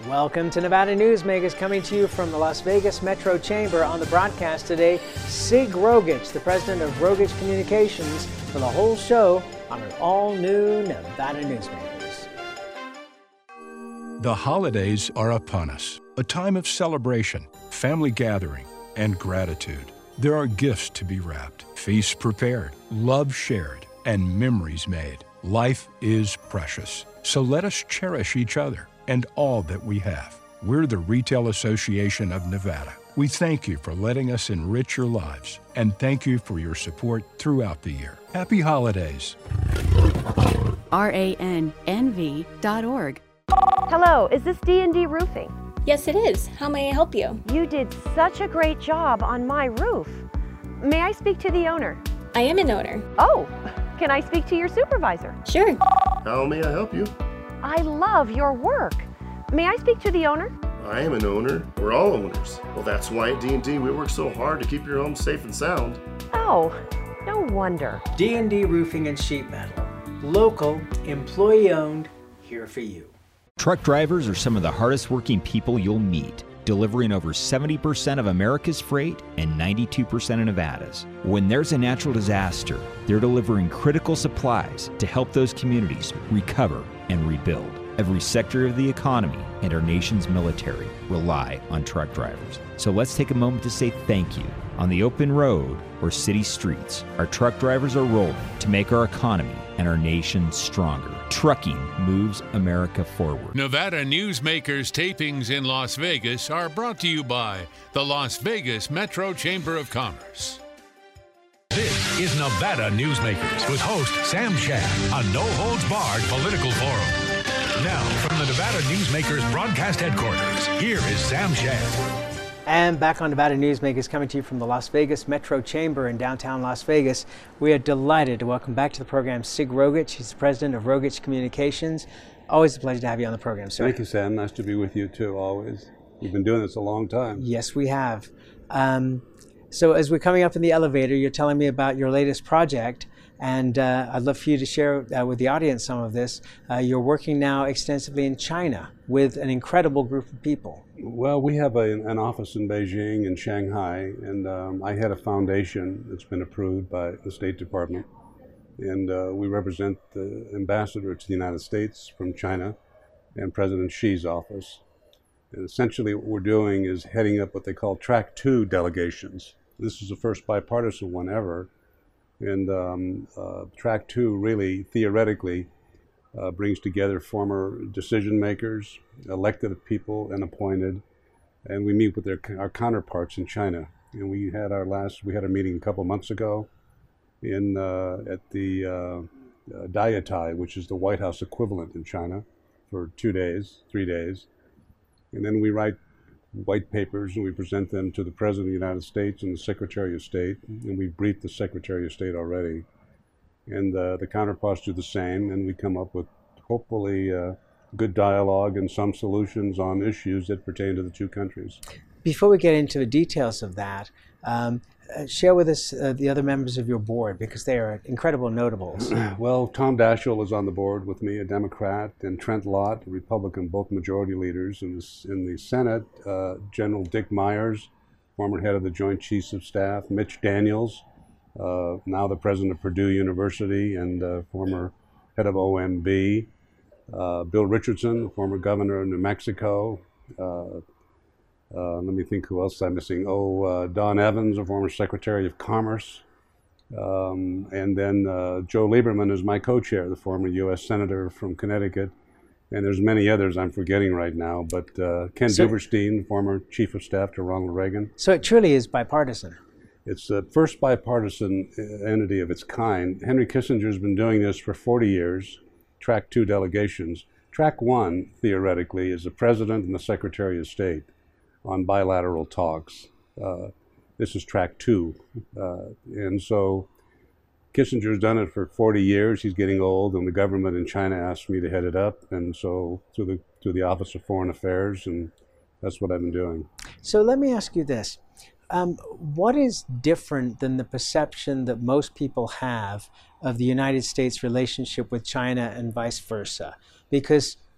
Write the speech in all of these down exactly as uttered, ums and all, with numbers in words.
Welcome to Nevada Newsmakers, coming to you from the Las Vegas Metro Chamber. On the broadcast today, Sig Rogich, the president of Rogich Communications, for the whole show on an all-new Nevada Newsmakers. The holidays are upon us, a time of celebration, family gathering, and gratitude. There are gifts to be wrapped, feasts prepared, love shared, and memories made. Life is precious, so let us cherish each other and all that we have. We're the Retail Association of Nevada. We thank you for letting us enrich your lives, and thank you for your support throughout the year. Happy holidays. R A N N V dot org. Hello, is this D and D Roofing? Yes, it is. How may I help you? You did such a great job on my roof. May I speak to the owner? I am an owner. Oh, can I speak to your supervisor? Sure. How may I help you? I love your work. May I speak to the owner? I am an owner. We're all owners. Well, that's why at D and D we work so hard to keep your home safe and sound. Oh, no wonder. D and D Roofing and Sheet Metal. Local, employee-owned, here for you. Truck drivers are some of the hardest working people you'll meet, delivering over seventy percent of America's freight and ninety-two percent of Nevada's. When there's a natural disaster, they're delivering critical supplies to help those communities recover and rebuild. Every sector of the economy and our nation's military rely on truck drivers. So let's take a moment to say thank you. On the open road or city streets, our truck drivers are rolling to make our economy and our nation stronger. Trucking moves America forward. Nevada Newsmakers tapings in Las Vegas are brought to you by the Las Vegas Metro Chamber of Commerce. This is Nevada Newsmakers with host Sam Shad, a no-holds-barred political forum. Now, from the Nevada Newsmakers broadcast headquarters, here is Sam Shad. And back on Nevada Newsmakers, coming to you from the Las Vegas Metro Chamber in downtown Las Vegas. We are delighted to welcome back to the program Sig Rogich. He's the president of Rogich Communications. Always a pleasure to have you on the program, sir. Thank you, Sam. Nice to be with you, too, always. You've been doing this a long time. Yes, we have. Um, so as we're coming up in the elevator, you're telling me about your latest project. And uh, I'd love for you to share uh, with the audience some of this. Uh, you're working now extensively in China with an incredible group of people. Well, we have a, an office in Beijing and Shanghai, and um, I had a foundation that's been approved by the State Department. And uh, we represent the ambassador to the United States from China and President Xi's office. And essentially what we're doing is heading up what they call Track Two delegations. This is the first bipartisan one ever. And um, uh, Track Two really, theoretically, uh, brings together former decision makers, elected people, and appointed, and we meet with their our counterparts in China. And we had our last we had a meeting a couple months ago, in uh, at the uh, uh, Diatai, which is the White House equivalent in China, for two days, three days, and then we write white papers and we present them to the President of the United States and the Secretary of State, and we briefed the Secretary of State already. And uh, the counterparts do the same, and we come up with hopefully uh, good dialogue and some solutions on issues that pertain to the two countries. Before we get into the details of that, um, uh, share with us uh, the other members of your board, because they are incredible notables. Well, Tom Daschle is on the board with me, a Democrat, and Trent Lott, a Republican, both majority leaders. In the, in the Senate, uh, General Dick Myers, former head of the Joint Chiefs of Staff, Mitch Daniels, uh, now the president of Purdue University and uh, former head of O M B, uh, Bill Richardson, former governor of New Mexico, uh, Uh, let me think who else I'm missing. Oh, uh, Don Evans, a former Secretary of Commerce. Um, and then uh, Joe Lieberman is my co-chair, the former U S Senator from Connecticut. And there's many others I'm forgetting right now. But uh, Ken so, Duberstein, former Chief of Staff to Ronald Reagan. So it truly is bipartisan. It's the first bipartisan entity of its kind. Henry Kissinger has been doing this for forty years, Track Two delegations. Track One, theoretically, is the President and the Secretary of State on bilateral talks. Uh, this is Track Two. Uh, and so Kissinger's done it for forty years. He's getting old, and the government in China asked me to head it up. And so through the, through the Office of Foreign Affairs, and that's what I've been doing. So let me ask you this. Um, what is different than the perception that most people have of the United States relationship with China and vice versa? Because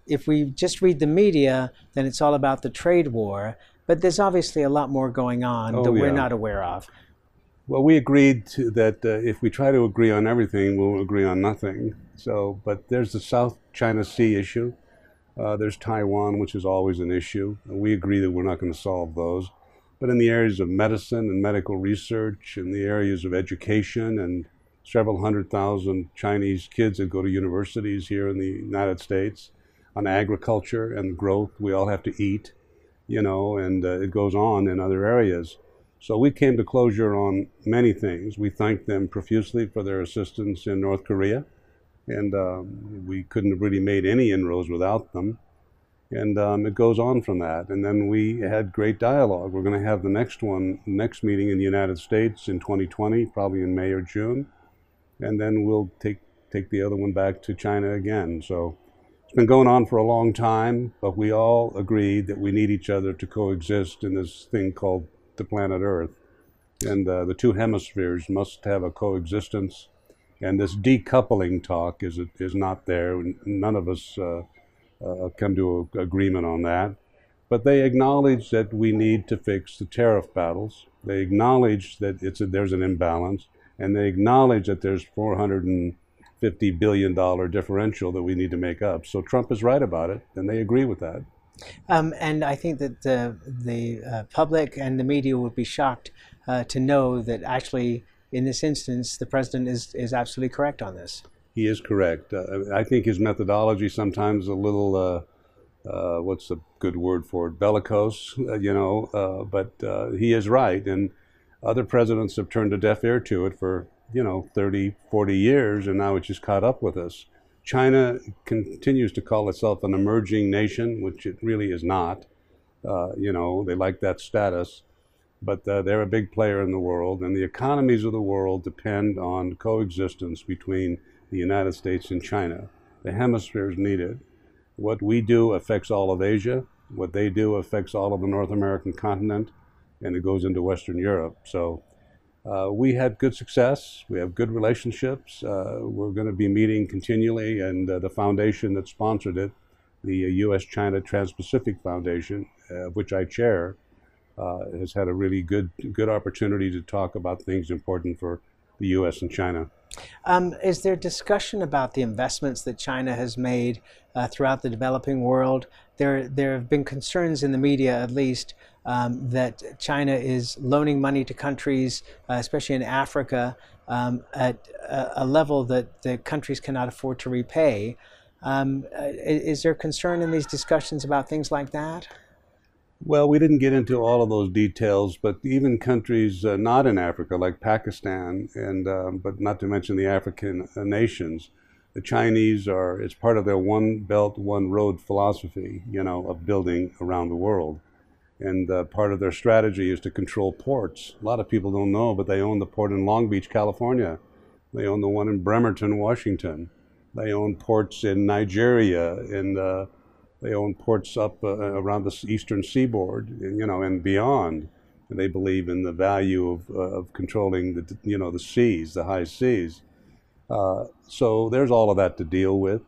if we just read the media, then it's all about the trade war. But there's obviously a lot more going on Oh, that we're yeah. not aware of. Well, we agreed to that uh, if we try to agree on everything, we'll agree on nothing. So, but there's the South China Sea issue. Uh, there's Taiwan, which is always an issue. We agree that we're not going to solve those. But in the areas of medicine and medical research, in the areas of education, and several hundred thousand Chinese kids that go to universities here in the United States, on agriculture and growth, we all have to eat, you know, and uh, it goes on in other areas. So we came to closure on many things. We thank them profusely for their assistance in North Korea, and um, we couldn't have really made any inroads without them. And um, it goes on from that. And then we had great dialogue. We're going to have the next one, next meeting in the United States in twenty twenty, probably in May or June. And then we'll take, take the other one back to China again. So it's been going on for a long time, but we all agreed that we need each other to coexist in this thing called the planet Earth. And uh, the two hemispheres must have a coexistence. And this decoupling talk is, is not there. None of us uh, uh, come to an agreement on that. But they acknowledge that we need to fix the tariff battles. They acknowledge that it's a, there's an imbalance. And they acknowledge that there's four hundred fifty billion dollars differential that we need to make up. So Trump is right about it, and they agree with that. Um, and I think that the, the uh, public and the media would be shocked uh, to know that actually, in this instance, the president is, is absolutely correct on this. He is correct. Uh, I think his methodology sometimes a little, uh, uh, what's the good word for it, bellicose, uh, you know, uh, but uh, he is right. And other presidents have turned a deaf ear to it for, you know, thirty, forty years, and now it's just caught up with us. China continues to call itself an emerging nation, which it really is not. Uh, you know, they like that status, but uh, they're a big player in the world, and the economies of the world depend on coexistence between the United States and China. The hemispheres need it. What we do affects all of Asia. What they do affects all of the North American continent, and it goes into Western Europe. So uh, we had good success. We have good relationships. Uh, we're going to be meeting continually, and uh, the foundation that sponsored it, the uh, U S China Trans-Pacific Foundation, uh, which I chair, uh, has had a really good good opportunity to talk about things important for the U S and China. Um, is there discussion about the investments that China has made uh, throughout the developing world? There, there have been concerns in the media, at least, um, that China is loaning money to countries, uh, especially in Africa, um, at a, a level that the countries cannot afford to repay. Um, is there concern in these discussions about things like that? Well, we didn't get into all of those details, but even countries uh, not in Africa, like Pakistan, and um, but not to mention the African uh, nations, the Chinese are, it's part of their one belt, one road philosophy, you know, of building around the world. And uh, part of their strategy is to control ports. A lot of people don't know, but they own the port in Long Beach, California. They own the one in Bremerton, Washington. They own ports in Nigeria, in uh, They own ports up uh, around the eastern seaboard, you know, and beyond. And they believe in the value of, uh, of controlling the, you know, the seas, the high seas. Uh, so there's all of that to deal with.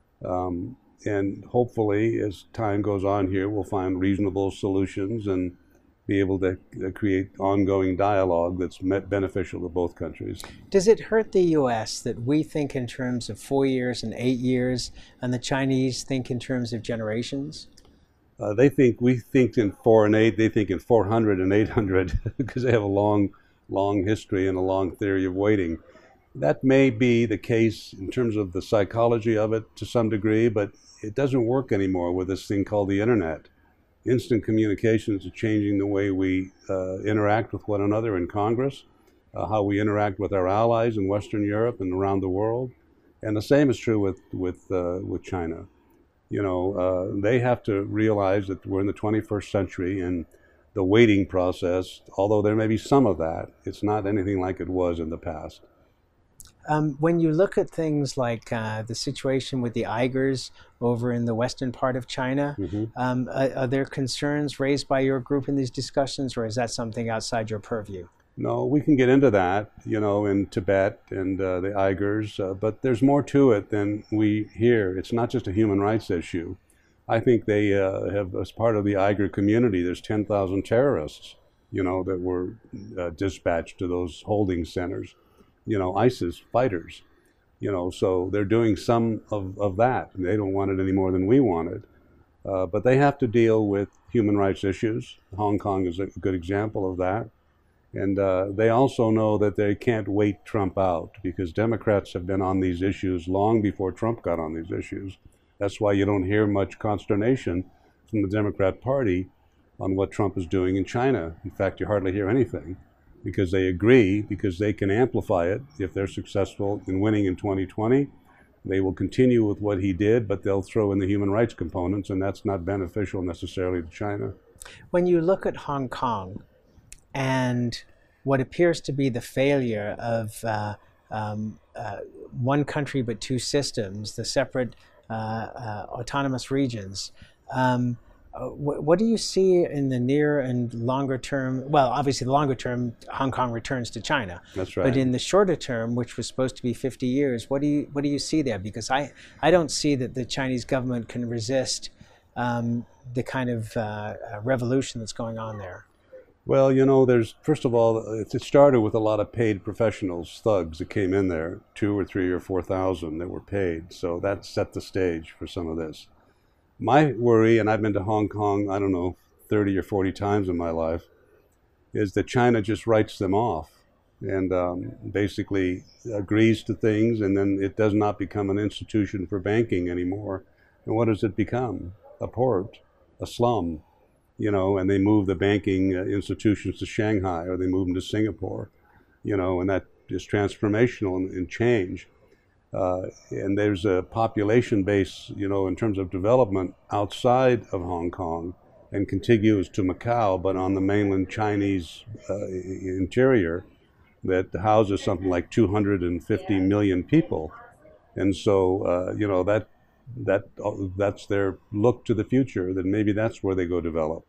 Um, and hopefully, as time goes on here, we'll find reasonable solutions and be able to uh, create ongoing dialogue that's met beneficial to both countries. Does it hurt the U S that we think in terms of four years and eight years, and the Chinese think in terms of generations? Uh, they think, we think in four and eight, they think in four hundred and eight hundred, because they have a long, long history and a long theory of waiting. That may be the case in terms of the psychology of it to some degree, but it doesn't work anymore with this thing called the internet. Instant communications are changing the way we uh, interact with one another in Congress, uh, how we interact with our allies in Western Europe and around the world. And the same is true with, with, uh, with China. You know, uh, they have to realize that we're in the twenty-first century, and the waiting process, although there may be some of that, it's not anything like it was in the past. Um, when you look at things like uh, the situation with the Uyghurs over in the western part of China, mm-hmm. um, are, are there concerns raised by your group in these discussions, or is that something outside your purview? No, we can get into that, you know, in Tibet and uh, the Uyghurs, uh, but there's more to it than we hear. It's not just a human rights issue. I think they uh, have, as part of the Uyghur community, there's ten thousand terrorists, you know, that were uh, dispatched to those holding centers, you know, ISIS fighters, you know, so they're doing some of, of that. They don't want it any more than we want it. Uh, but they have to deal with human rights issues. Hong Kong is a good example of that. And uh, they also know that they can't wait Trump out, because Democrats have been on these issues long before Trump got on these issues. That's why you don't hear much consternation from the Democrat Party on what Trump is doing in China. In fact, you hardly hear anything, because they agree, because they can amplify it. If they're successful in winning in twenty twenty, they will continue with what he did, but they'll throw in the human rights components, and that's not beneficial necessarily to China. When you look at Hong Kong and what appears to be the failure of uh, um, uh, one country but two systems, the separate uh, uh, autonomous regions, um, uh, wh what do you see in the near and longer term? Well, obviously the longer term, Hong Kong returns to China. That's right. But in the shorter term, which was supposed to be fifty years, what do you what do you see there? Because I, I don't see that the Chinese government can resist um, the kind of uh, revolution that's going on there. Well, you know, there's, first of all, it started with a lot of paid professionals, thugs that came in there, two or three or four thousand that were paid. So that set the stage for some of this. My worry, and I've been to Hong Kong, I don't know, thirty or forty times in my life, is that China just writes them off and um, basically agrees to things, and then it does not become an institution for banking anymore. And what does it become? A port, a slum. You know, and they move the banking uh, institutions to Shanghai, or they move them to Singapore, you know, and that is transformational in, in change. Uh, and there's a population base, you know, in terms of development outside of Hong Kong and contiguous to Macau, but on the mainland Chinese uh, interior, that houses something like two hundred fifty million people. And so, uh, you know, that that that's their look to the future, that maybe that's where they go develop.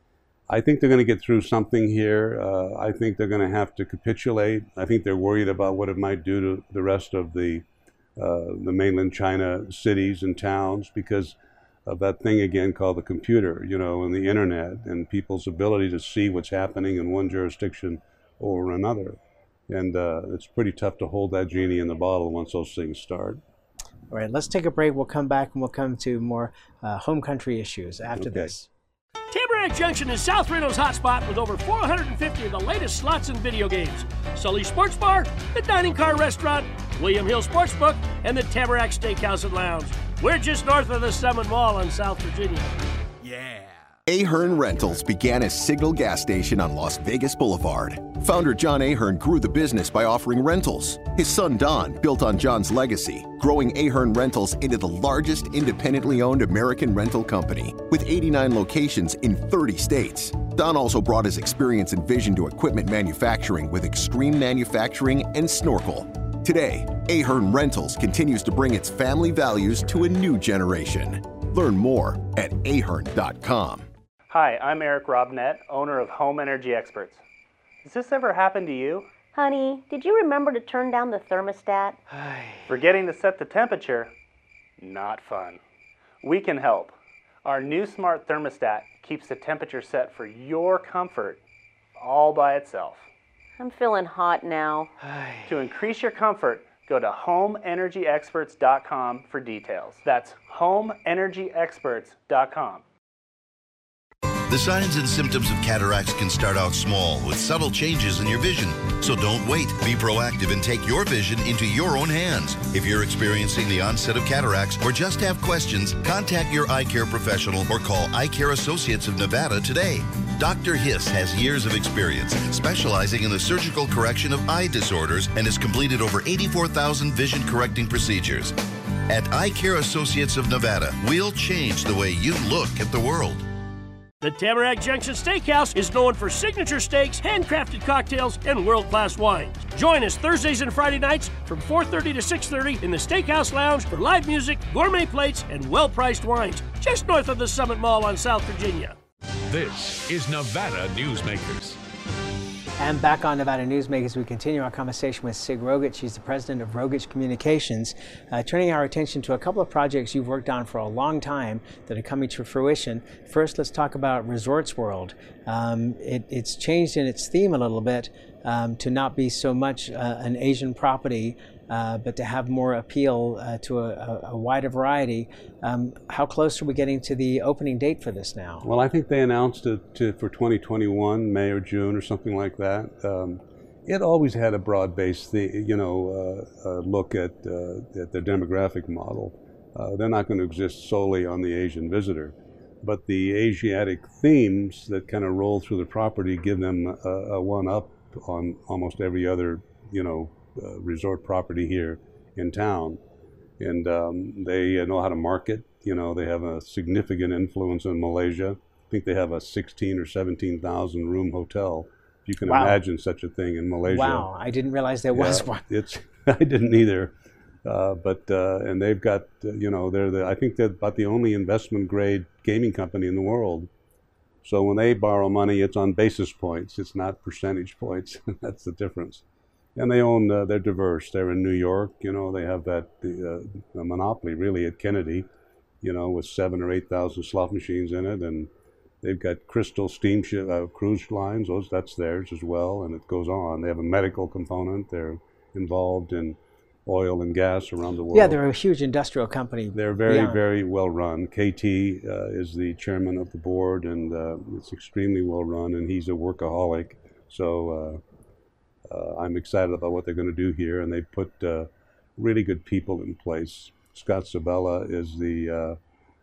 I think they're going to get through something here. Uh, I think they're going to have to capitulate. I think they're worried about what it might do to the rest of the uh, the mainland China cities and towns, because of that thing again called the computer, you know, and the internet, and people's ability to see what's happening in one jurisdiction over another. And uh, it's pretty tough to hold that genie in the bottle once those things start. All right, let's take a break. We'll come back and we'll come to more uh, home country issues after Okay. this. Tamarack Junction is South Reno's hotspot with over four hundred fifty of the latest slots and video games. Sully Sports Bar, the Dining Car Restaurant, William Hill Sportsbook, and the Tamarack Steakhouse and Lounge. We're just north of the Summit Mall in South Virginia. Yeah. Ahern Rentals began as Signal Gas Station on Las Vegas Boulevard. Founder John Ahern grew the business by offering rentals. His son Don built on John's legacy, growing Ahern Rentals into the largest independently owned American rental company, with eighty-nine locations in thirty states. Don also brought his experience and vision to equipment manufacturing with Extreme Manufacturing and Snorkel. Today, Ahern Rentals continues to bring its family values to a new generation. Learn more at ahern dot com. Hi, I'm Eric Robnett, owner of Home Energy Experts. Has this ever happened to you? Honey, did you remember to turn down the thermostat? Forgetting to set the temperature? Not fun. We can help. Our new smart thermostat keeps the temperature set for your comfort all by itself. I'm feeling hot now. To increase your comfort, go to home energy experts dot com for details. That's home energy experts dot com. The signs and symptoms of cataracts can start out small with subtle changes in your vision. So don't wait. Be proactive and take your vision into your own hands. If you're experiencing the onset of cataracts or just have questions, contact your eye care professional or call Eye Care Associates of Nevada today. Doctor Hiss has years of experience specializing in the surgical correction of eye disorders and has completed over eighty-four thousand vision correcting procedures. At Eye Care Associates of Nevada, we'll change the way you look at the world. The Tamarack Junction Steakhouse is known for signature steaks, handcrafted cocktails, and world-class wines. Join us Thursdays and Friday nights from four thirty to six thirty in the Steakhouse Lounge for live music, gourmet plates, and well-priced wines, just north of the Summit Mall on South Virginia. This is Nevada Newsmakers. And back on Nevada Newsmakers, we continue our conversation with Sig Rogich. She's the president of Rogich Communications, uh, turning our attention to a couple of projects you've worked on for a long time that are coming to fruition. First, let's talk about Resorts World. Um, it, it's changed in its theme a little bit um, to not be so much uh, an Asian property, uh, but to have more appeal uh, to a, a, a wider variety. Um, how close are we getting to the opening date for this now? Well, I think they announced it to, for twenty twenty-one, May or June or something like that. Um, it always had a broad-based, you know, uh, uh, look at, uh, at their demographic model. Uh, they're not going to exist solely on the Asian visitor, but the Asiatic themes that kind of roll through the property give them a, a one-up on almost every other, you know, uh, resort property here in town. And um, they know how to market. You know, they have a significant influence in Malaysia. I think they have a sixteen or seventeen thousand room hotel. If you can Wow. imagine such a thing in Malaysia. Wow, I didn't realize there was Yeah, one. It's I didn't either. Uh, but uh, and they've got uh, you know they're the I think they're about the only investment grade gaming company in the world. So when they borrow money, it's on basis points. It's not percentage points. That's the difference. And they own, uh, they're diverse. They're in New York, you know, they have that the, uh, monopoly really at Kennedy, you know, with seven or eight thousand slot machines in it. And they've got Crystal steamship, uh, cruise lines, those, that's theirs as well. And it goes on. They have a medical component. They're involved in oil and gas around the world. Yeah, they're a huge industrial company. They're very, beyond. very well run. K T uh, is the chairman of the board, and uh, it's extremely well run, and he's a workaholic. So uh, uh, I'm excited about what they're going to do here, and they put uh, really good people in place. Scott Sabella is the uh,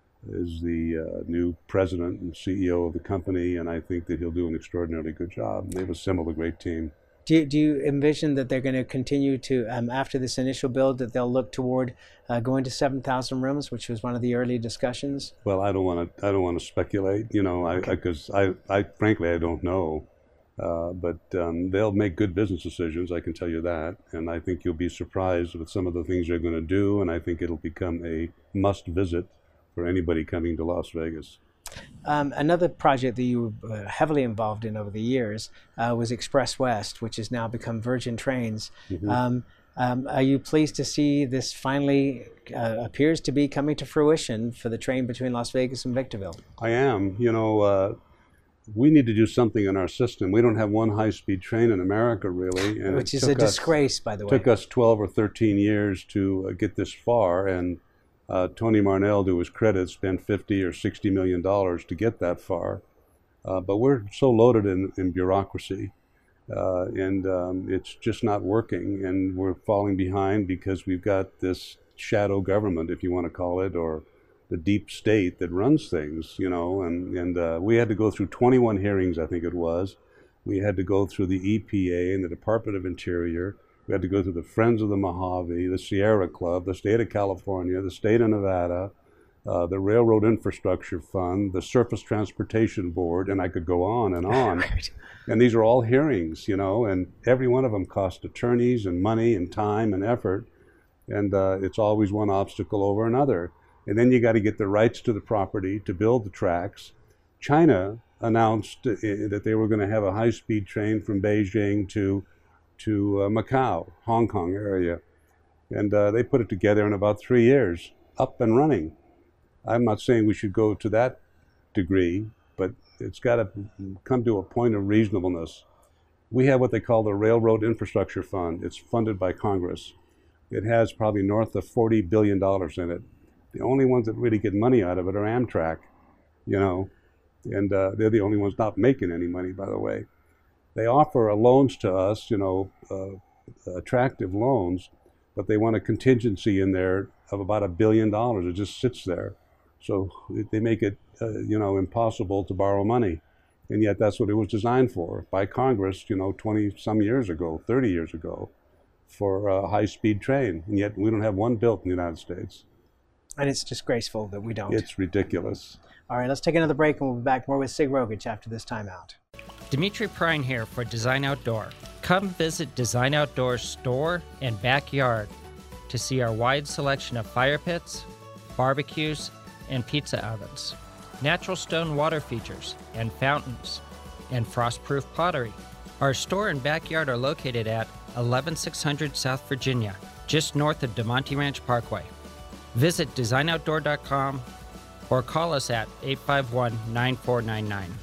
is the uh, new president and C E O of the company, and I think that he'll do an extraordinarily good job. They've assembled a great team. Do you, do you envision that they're going to continue to, um, after this initial build, that they'll look toward uh, going to seven thousand rooms, which was one of the early discussions? Well, I don't want to. I don't want to speculate. You know, I because I, I, I, frankly, I don't know. Uh, but um, they'll make good business decisions. I can tell you that. And I think you'll be surprised with some of the things they're going to do. And I think it'll become a must visit for anybody coming to Las Vegas. Um, another project that you were heavily involved in over the years uh, was Express West, which has now become Virgin Trains. Mm-hmm. um, um, are you pleased to see this finally uh, appears to be coming to fruition for the train between Las Vegas and Victorville? I am. You know, uh, we need to do something in our system. We don't have one high-speed train in America, really. And Which it is a took us- disgrace, by the way. took us twelve or thirteen years to uh, get this far. And Uh, Tony Marnell, to his credit, spent fifty or sixty million dollars to get that far. Uh, but we're so loaded in, in bureaucracy, uh, and um, it's just not working. And we're falling behind because we've got this shadow government, if you want to call it, or the deep state that runs things, you know. And, and uh, we had to go through twenty-one hearings, I think it was. We had to go through the E P A and the Department of Interior. We had to go through the Friends of the Mojave, the Sierra Club, the state of California, the state of Nevada, uh, the Railroad Infrastructure Fund, the Surface Transportation Board, and I could go on and on. Right. And these are all hearings, you know, and every one of them cost attorneys and money and time and effort. And uh, it's always one obstacle over another. And then you got to get the rights to the property to build the tracks. China announced uh, that they were going to have a high-speed train from Beijing to to uh, Macau, Hong Kong area. And uh, they put it together in about three years, up and running. I'm not saying we should go to that degree, but it's got to come to a point of reasonableness. We have what they call the Railroad Infrastructure Fund. It's funded by Congress. It has probably north of forty billion dollars in it. The only ones that really get money out of it are Amtrak, you know, and uh, they're the only ones not making any money, by the way. They offer loans to us, you know, uh, attractive loans, but they want a contingency in there of about a billion dollars. It just sits there. So they make it, uh, you know, impossible to borrow money. And yet that's what it was designed for by Congress, you know, twenty some years ago, thirty years ago, for a high-speed train. And yet we don't have one built in the United States. And it's disgraceful that we don't. It's ridiculous. All right, let's take another break, and we'll be back more with Sig Rogich after this timeout. Dimitri Prine here for Design Outdoor. Come visit Design Outdoor's store and backyard to see our wide selection of fire pits, barbecues, and pizza ovens, natural stone water features and fountains, and frost-proof pottery, Our store and backyard are located at eleven six hundred South Virginia, just north of DeMonte Ranch Parkway. Visit design outdoor dot com or call us at eight five one, nine four nine nine.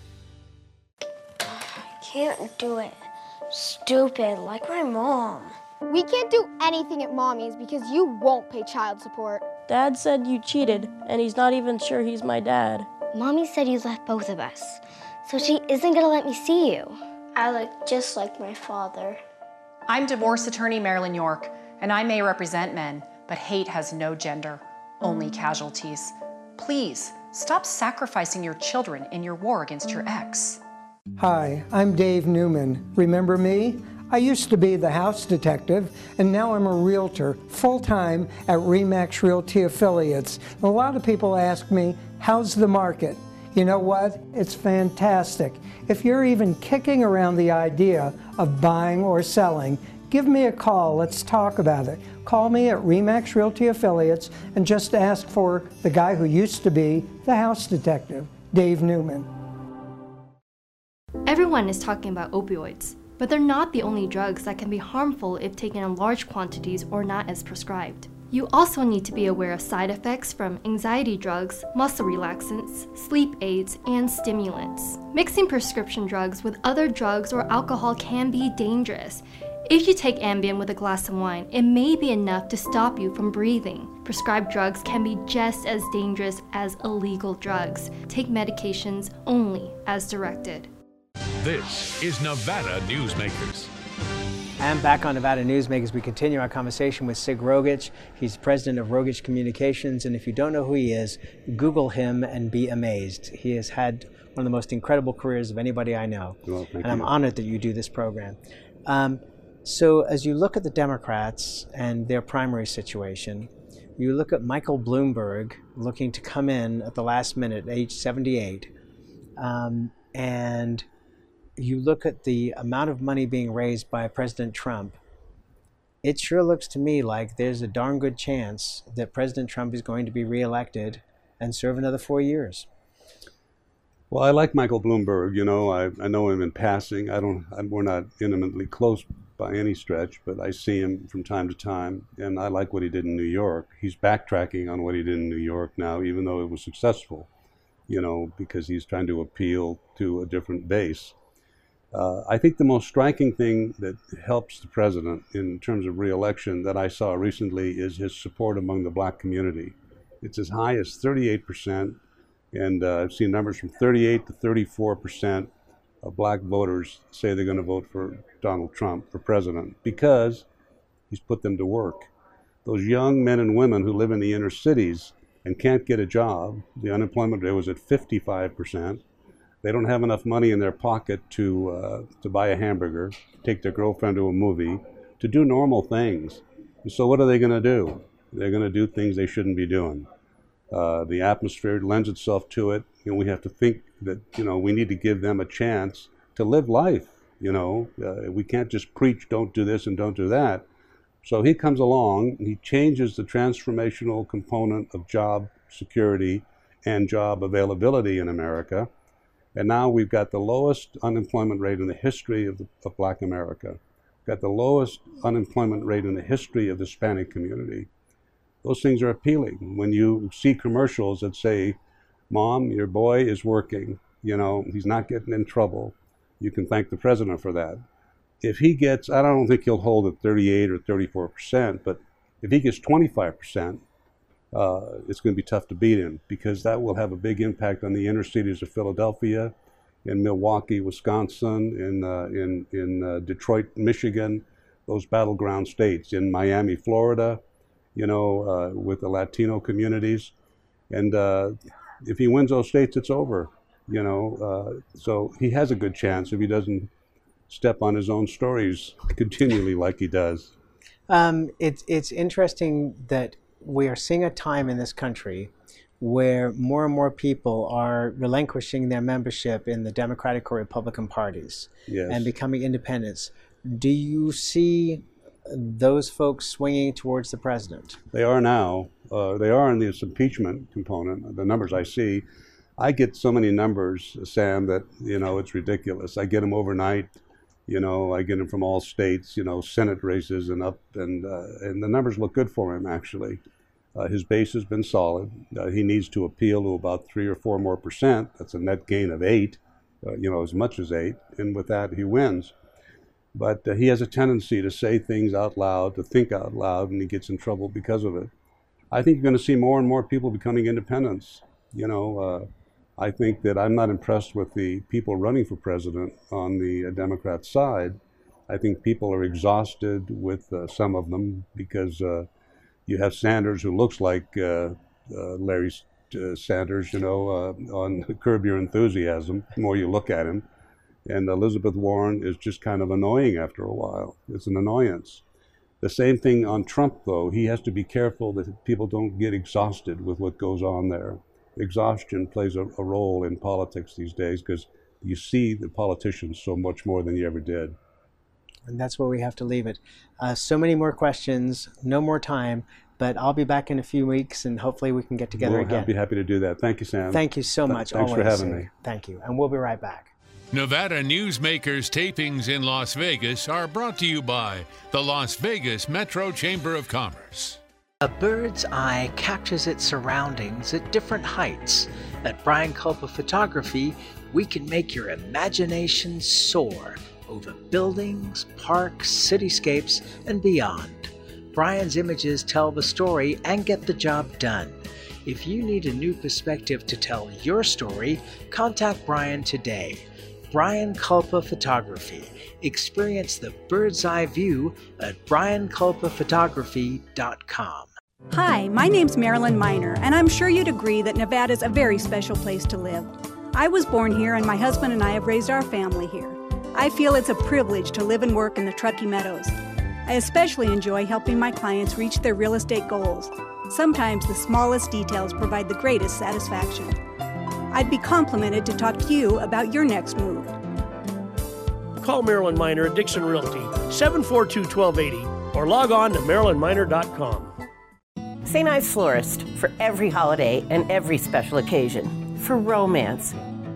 Can't do it. Stupid, like my mom. We can't do anything at Mommy's because you won't pay child support. Dad said you cheated, and he's not even sure he's my dad. Mommy said you left both of us, so she isn't gonna let me see you. I look just like my father. I'm divorce attorney Marilyn York, and I may represent men, but hate has no gender, only casualties. Please, stop sacrificing your children in your war against your ex. Hi, I'm Dave Newman. Remember me? I used to be the house detective, and now I'm a realtor, full-time at RE/MAX Realty Affiliates. A lot of people ask me, how's the market? You know what? It's fantastic. If you're even kicking around the idea of buying or selling, give me a call. Let's talk about it. Call me at RE/MAX Realty Affiliates and just ask for the guy who used to be the house detective, Dave Newman. Everyone is talking about opioids, but they're not the only drugs that can be harmful if taken in large quantities or not as prescribed. You also need to be aware of side effects from anxiety drugs, muscle relaxants, sleep aids, and stimulants. Mixing prescription drugs with other drugs or alcohol can be dangerous. If you take Ambien with a glass of wine, it may be enough to stop you from breathing. Prescribed drugs can be just as dangerous as illegal drugs. Take medications only as directed. This is Nevada Newsmakers. And back on Nevada Newsmakers, we continue our conversation with Sig Rogich. He's president of Rogich Communications, and if you don't know who he is, Google him and be amazed. He has had one of the most incredible careers of anybody I know, well, and you. I'm honored that you do this program. Um, so as you look at the Democrats and their primary situation, you look at Michael Bloomberg looking to come in at the last minute, age seventy-eight, um, and you look at the amount of money being raised by President Trump, it sure looks to me like there's a darn good chance that President Trump is going to be reelected and serve another four years. Well, I like Michael Bloomberg. You know, I, I know him in passing. I don't. I'm, we're not intimately close by any stretch, but I see him from time to time, and I like what he did in New York. He's backtracking on what he did in New York now, even though it was successful. You know, because he's trying to appeal to a different base. Uh, I think the most striking thing that helps the president in terms of re-election that I saw recently is his support among the black community. It's as high as thirty-eight percent, and uh, I've seen numbers from thirty-eight to thirty-four percent of black voters say they're going to vote for Donald Trump for president because he's put them to work. Those young men and women who live in the inner cities and can't get a job, the unemployment rate was at fifty-five percent. They don't have enough money in their pocket to uh, to buy a hamburger, take their girlfriend to a movie, to do normal things. And so what are they going to do? They're going to do things they shouldn't be doing. Uh, the atmosphere lends itself to it, and we have to think that, you know, we need to give them a chance to live life. You know, uh, we can't just preach, don't do this and don't do that. So he comes along, he changes the transformational component of job security and job availability in America. And now we've got the lowest unemployment rate in the history of, the, of Black America. We've got the lowest unemployment rate in the history of the Hispanic community. Those things are appealing. When you see commercials that say, Mom, your boy is working, you know, he's not getting in trouble, you can thank the president for that. If he gets, I don't think he'll hold at thirty-eight or thirty-four percent, but if he gets twenty-five percent, Uh, it's going to be tough to beat him because that will have a big impact on the inner cities of Philadelphia, in Milwaukee, Wisconsin, in uh, in in uh, Detroit, Michigan, those battleground states, in Miami, Florida, you know, uh, with the Latino communities, and uh, if he wins those states, it's over, you know. Uh, so he has a good chance if he doesn't step on his own stories continually like he does. Um, it's it's interesting that we are seeing a time in this country where more and more people are relinquishing their membership in the Democratic or Republican parties Yes. and becoming independents. Do you see those folks swinging towards the president? They are now. Uh, they are in this impeachment component. The numbers I see, I get so many numbers, Sam, that, you know, it's ridiculous. I get them overnight. You know, I get him from all states, you know, Senate races and up, and uh, and the numbers look good for him, actually. Uh, his base has been solid. Uh, he needs to appeal to about three or four more percent. That's a net gain of eight, uh, you know, as much as eight. And with that, he wins. But uh, he has a tendency to say things out loud, to think out loud, and he gets in trouble because of it. I think you're going to see more and more people becoming independents. You know, uh, I think that I'm not impressed with the people running for president on the uh, Democrat side. I think people are exhausted with uh, some of them because uh, you have Sanders, who looks like uh, uh, Larry uh, Sanders, you know, uh, on Curb Your Enthusiasm, the more you look at him. And Elizabeth Warren is just kind of annoying after a while. It's an annoyance. The same thing on Trump, though. He has to be careful that people don't get exhausted with what goes on there. Exhaustion plays a, a role in politics these days because you see the politicians so much more than you ever did. And that's where we have to leave it. Uh, so many more questions, no more time, but I'll be back in a few weeks and hopefully we can get together we'll again. I'll be happy to do that. Thank you, Sam. Thank you so much. Th- thanks always. for having me. Thank you. And we'll be right back. Nevada Newsmakers tapings in Las Vegas are brought to you by the Las Vegas Metro Chamber of Commerce. A bird's eye captures its surroundings at different heights. At Brian Culpa Photography, we can make your imagination soar over buildings, parks, cityscapes, and beyond. Brian's images tell the story and get the job done. If you need a new perspective to tell your story, contact Brian today. Brian Culpa Photography. Experience the bird's eye view at brian culpa photography dot com. Hi, my name's Marilyn Miner, and I'm sure you'd agree that Nevada's a very special place to live. I was born here, and my husband and I have raised our family here. I feel it's a privilege to live and work in the Truckee Meadows. I especially enjoy helping my clients reach their real estate goals. Sometimes the smallest details provide the greatest satisfaction. I'd be complimented to talk to you about your next move. Call Marilyn Miner at Dixon Realty, seven four two, one two eight zero, or log on to marilyn miner dot com. Saint Ives Florist, for every holiday and every special occasion. For romance.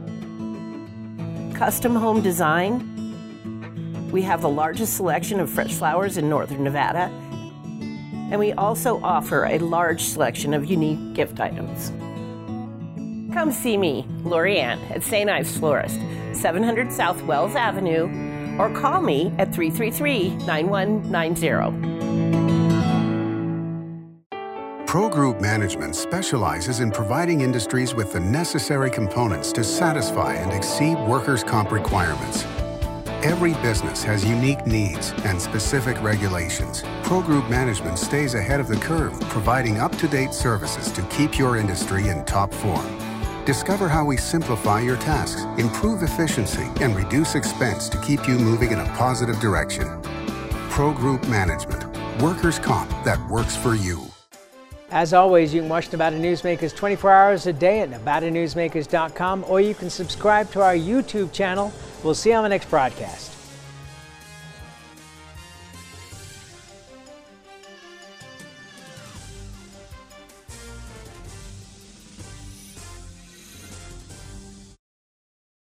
Custom home design. We have the largest selection of fresh flowers in northern Nevada. And we also offer a large selection of unique gift items. Come see me, Lori Ann, at Saint Ives Florist, seven hundred South Wells Avenue, or call me at three three three, nine one nine zero. Pro Group Management specializes in providing industries with the necessary components to satisfy and exceed workers' comp requirements. Every business has unique needs and specific regulations. Pro Group Management stays ahead of the curve, providing up-to-date services to keep your industry in top form. Discover how we simplify your tasks, improve efficiency, and reduce expense to keep you moving in a positive direction. Pro Group Management, workers' comp that works for you. As always, you can watch Nevada Newsmakers twenty-four hours a day at nevada newsmakers dot com, or you can subscribe to our YouTube channel. We'll see you on the next broadcast.